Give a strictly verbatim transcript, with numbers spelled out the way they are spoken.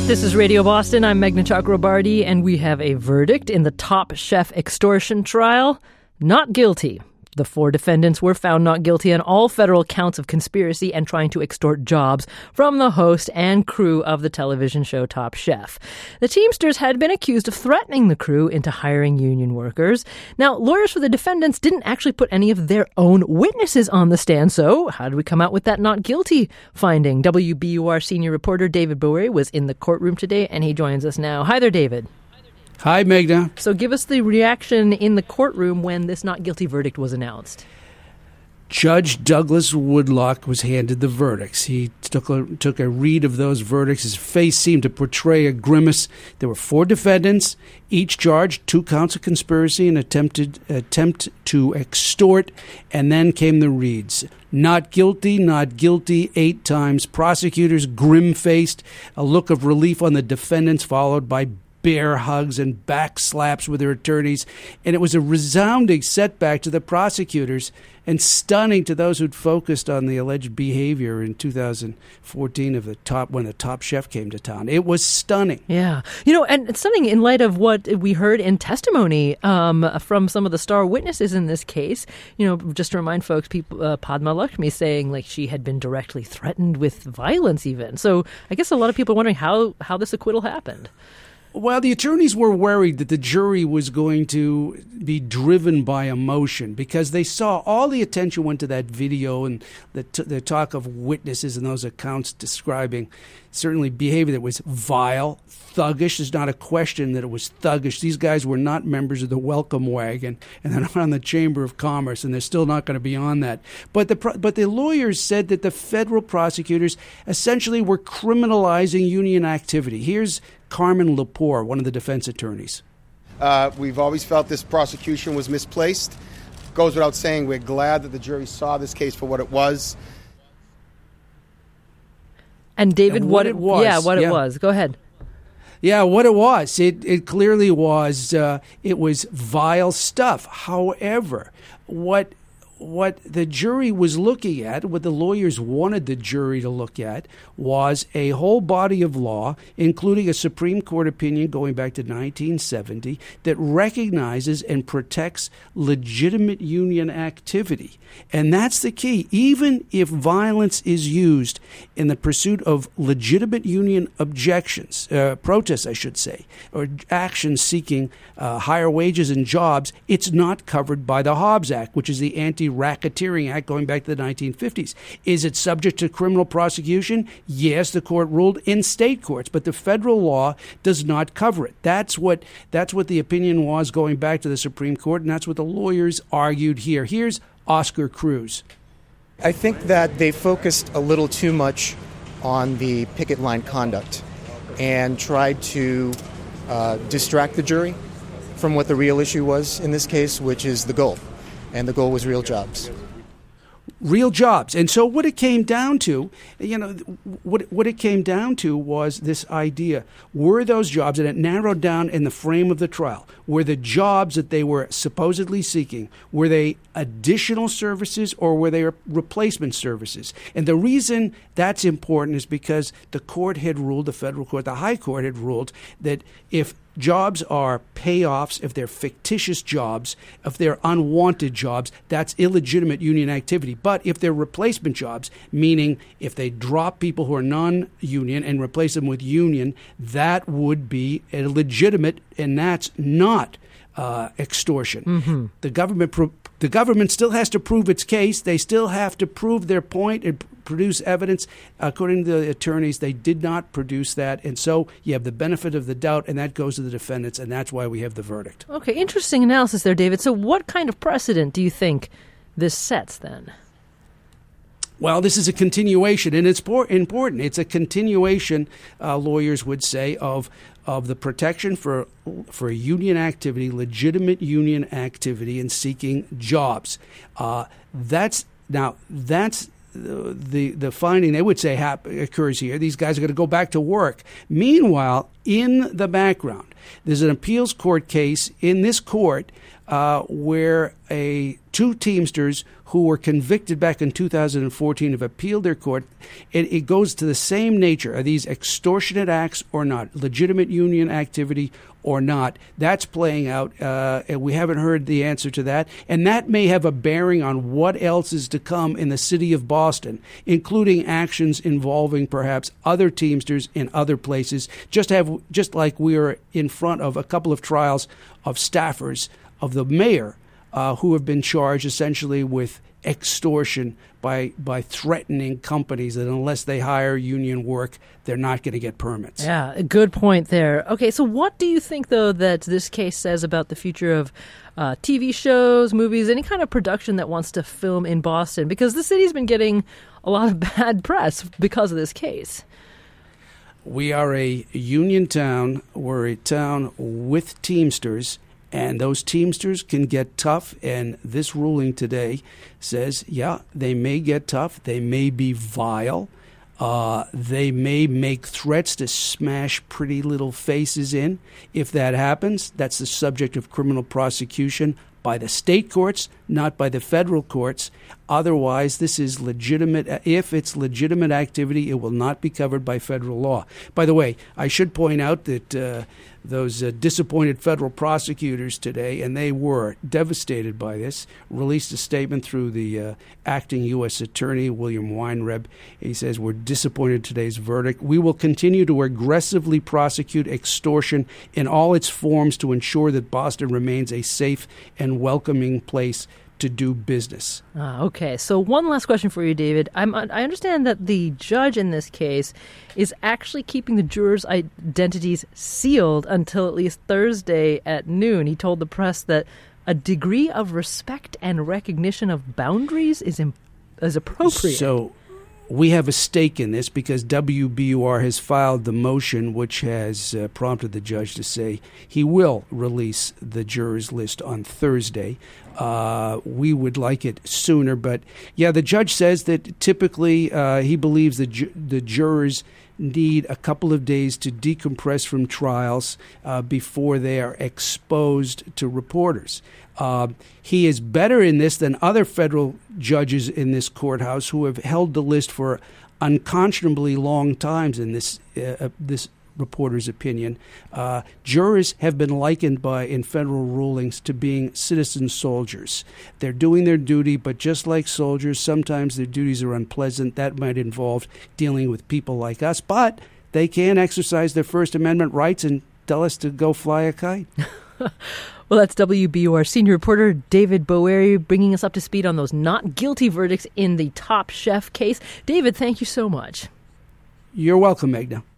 This is Radio Boston. I'm Meghna Chakrabarty, and we have a verdict in the Top Chef extortion trial. Not guilty. The four defendants were found not guilty on all federal counts of conspiracy and trying to extort jobs from the host and crew of the television show Top Chef. The Teamsters had been accused of threatening the crew into hiring union workers. Now, lawyers for the defendants didn't actually put any of their own witnesses on the stand, so how did we come out with that not guilty finding? W B U R senior reporter David Bourret was in the courtroom today, and he joins us now. Hi there, David. Hi, Meghna. So give us the reaction in the courtroom when this not guilty verdict was announced. Judge Douglas Woodlock was handed the verdicts. He took a, took a read of those verdicts. His face seemed to portray a grimace. There were four defendants, each charged two counts of conspiracy and attempted attempt to extort, and then came the reads. Not guilty, not guilty, eight times. Prosecutors grim-faced, a look of relief on the defendants, followed by bear hugs and back slaps with their attorneys, and it was a resounding setback to the prosecutors and stunning to those who'd focused on the alleged behavior in two thousand fourteen of the top when the Top Chef came to town. It was stunning. Yeah. You know, and it's stunning in light of what we heard in testimony um, from some of the star witnesses in this case. You know, just to remind folks, people, uh, Padma Lakshmi saying like she had been directly threatened with violence even. So I guess a lot of people are wondering how, how this acquittal happened. Well, the attorneys were worried that the jury was going to be driven by emotion because they saw all the attention went to that video and the, t- the talk of witnesses and those accounts describing certainly behavior that was vile, thuggish. There's not a question that it was thuggish. These guys were not members of the Welcome Wagon, and they're not on the Chamber of Commerce, and they're still not going to be on that. But the pro- but the lawyers said that the federal prosecutors essentially were criminalizing union activity. Here's Carmen Lepore, one of the defense attorneys. Uh, we've always felt this prosecution was misplaced. Goes without saying, we're glad that the jury saw this case for what it was. And David, and what, what it was. Yeah, what yeah. it was. Go ahead. Yeah, what it was. It it clearly was. Uh, it was vile stuff. However, what what the jury was looking at, what the lawyers wanted the jury to look at, was a whole body of law, including a Supreme Court opinion going back to nineteen seventy, that recognizes and protects legitimate union activity. And that's the key. Even if violence is used in the pursuit of legitimate union objections, uh, protests, I should say, or actions seeking uh, higher wages and jobs, it's not covered by the Hobbs Act, which is the Anti-Racketeering Act going back to the nineteen fifties. Is it subject to criminal prosecution? Yes, the court ruled in state courts, but the federal law does not cover it. That's what that's what the opinion was going back to the Supreme Court, and that's what the lawyers argued here. Here's Oscar Cruz. I think that they focused a little too much on the picket line conduct and tried to uh, distract the jury from what the real issue was in this case, which is the goal. And the goal was real jobs. Real jobs. And so what it came down to, you know, what what it came down to was this idea. Were those jobs, and it narrowed down in the frame of the trial, were the jobs that they were supposedly seeking, were they additional services or were they replacement services? And the reason that's important is because the court had ruled, the federal court, the high court had ruled that if jobs are payoffs, if they're fictitious jobs, if they're unwanted jobs, that's illegitimate union activity. But if they're replacement jobs, meaning if they drop people who are non-union and replace them with union, that would be a legitimate, and that's not uh, extortion. Mm-hmm. The government pro- the government still has to prove its case. They still have to prove their point and produce evidence. According to the attorneys, they did not produce that. And so you have the benefit of the doubt, and that goes to the defendants, and that's why we have the verdict. Okay, interesting analysis there, David. So what kind of precedent do you think this sets then? Well, this is a continuation, and it's important. It's a continuation, uh, lawyers would say, of of the protection for for union activity, legitimate union activity in seeking jobs. Uh, that's now that's the the finding they would say hap- occurs here. These guys are going to go back to work. Meanwhile, in the background, There's an appeals court case in this court uh, where a two Teamsters who were convicted back in two thousand fourteen have appealed their court. It, it goes to the same nature. Are these extortionate acts or not? Legitimate union activity or not? That's playing out, uh, and we haven't heard the answer to that. And that may have a bearing on what else is to come in the city of Boston, including actions involving perhaps other Teamsters in other places, just have just like we are in front of a couple of trials of staffers of the mayor uh, who have been charged essentially with extortion by by threatening companies that unless they hire union work, they're not going to get permits. Yeah, a good point there. Okay, so what do you think, though, that this case says about the future of uh, T V shows, movies, any kind of production that wants to film in Boston? Because the city's been getting a lot of bad press because of this case. We are a union town. We're a town with Teamsters. And those Teamsters can get tough, and this ruling today says, yeah, they may get tough. They may be vile. Uh, they may make threats to smash pretty little faces in. If that happens, that's the subject of criminal prosecution by the state courts, not by the federal courts. Otherwise, this is legitimate. If it's legitimate activity, it will not be covered by federal law. By the way, I should point out that uh, those uh, disappointed federal prosecutors today, and they were devastated by this, released a statement through the uh, acting U S attorney, William Weinreb. He says, we're disappointed in today's verdict. We will continue to aggressively prosecute extortion in all its forms to ensure that Boston remains a safe and welcoming place to do business. Ah, okay. So one last question for you, David. I'm, I understand that the judge in this case is actually keeping the jurors' identities sealed until at least Thursday at noon. He told the press that a degree of respect and recognition of boundaries is, imp- is appropriate. So we have a stake in this because W B U R has filed the motion which has uh, prompted the judge to say he will release the jurors list on Thursday. Uh, we would like it sooner, but yeah, the judge says that typically uh, he believes the ju- the jurors need a couple of days to decompress from trials uh, before they are exposed to reporters. Uh, he is better in this than other federal judges in this courthouse who have held the list for unconscionably long times in this uh, this reporter's opinion. Uh, jurors have been likened by in federal rulings to being citizen soldiers. They're doing their duty, but just like soldiers, sometimes their duties are unpleasant. That might involve dealing with people like us, but they can exercise their First Amendment rights and tell us to go fly a kite. Well, that's W B U R senior reporter David Boeri bringing us up to speed on those not guilty verdicts in the Top Chef case. David, thank you so much. You're welcome, Magna.